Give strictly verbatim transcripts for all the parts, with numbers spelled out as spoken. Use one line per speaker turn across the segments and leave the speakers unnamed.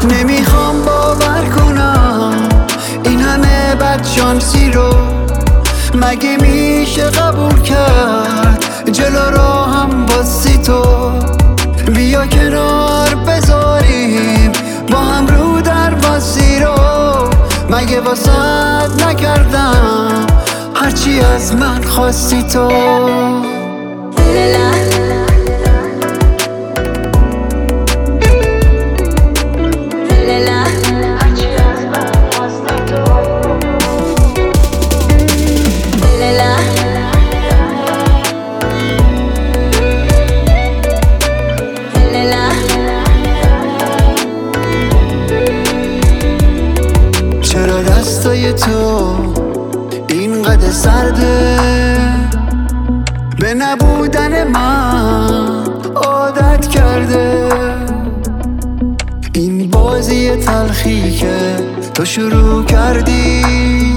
نمیخوام باور کنم این همه بدشانسی رو مگه میشه قبول کرد. جلو راهم باسی تو، بیا کنار بذاریم با هم رو در واسی رو. مگه واسط نکردم هرچی از من خواستی تو. چرا دستای تو اینقدر سرده، به نبودن من عادت کرده. این بازی تلخی که تو شروع کردی،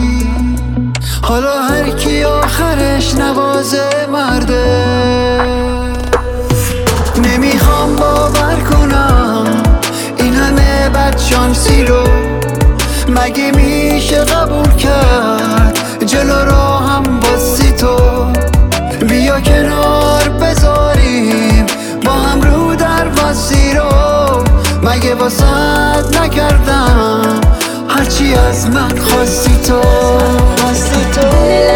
حالا هر کی آخرش نوازه مرده. نمیخوام باور کنم این همه بدشانسی رو مگه میشه قبول کرد. جلو راهم باسی تو، بیا کنار بذاریم با هم رو در واسی رو. مگه واسط نکردم هرچی از من خواستی تو. خواستی تو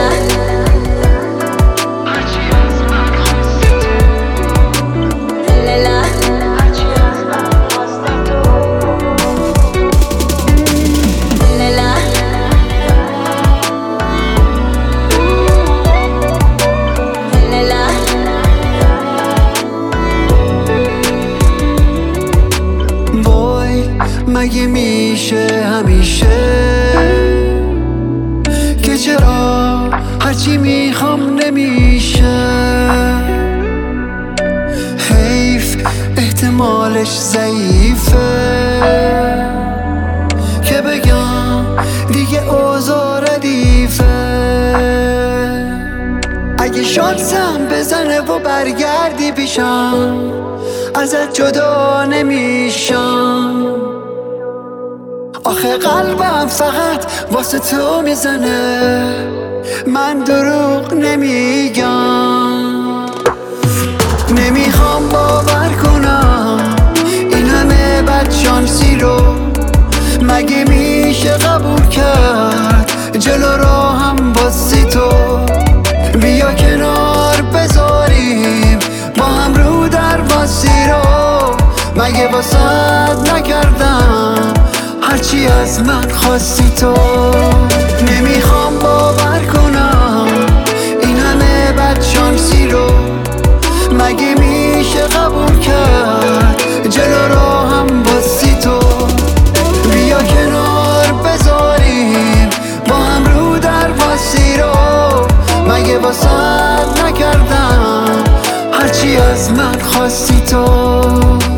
مگه میشه همیشه که چرا هرچی میخوام نمیشه. حیف احتمالش ضعیفه که بگم دیگه اوضاع ردیفه. اگه شانسم بزنه و برگردی پیشم ازت جدا نمیشم. آخه قلبم فقط واسه تو میزنه، من دروغ نمیگم. نمیخوام باور کنم این همه بدشانسی رو مگه میشه قبول کرد. جلو راهم باسی تو، بیا کنار بذاریم با هم رو در واسی رو. مگه واسط نکردم هرچی از من خواستی تو. نمیخوام باور کنم این همه بدشانسی رو مگه میشه قبول کرد. جلو راهم باسی تو، بیا کنار بذاریم با هم رو در واسی رو. مگه واسط نکردم هرچی از من خواستی تو.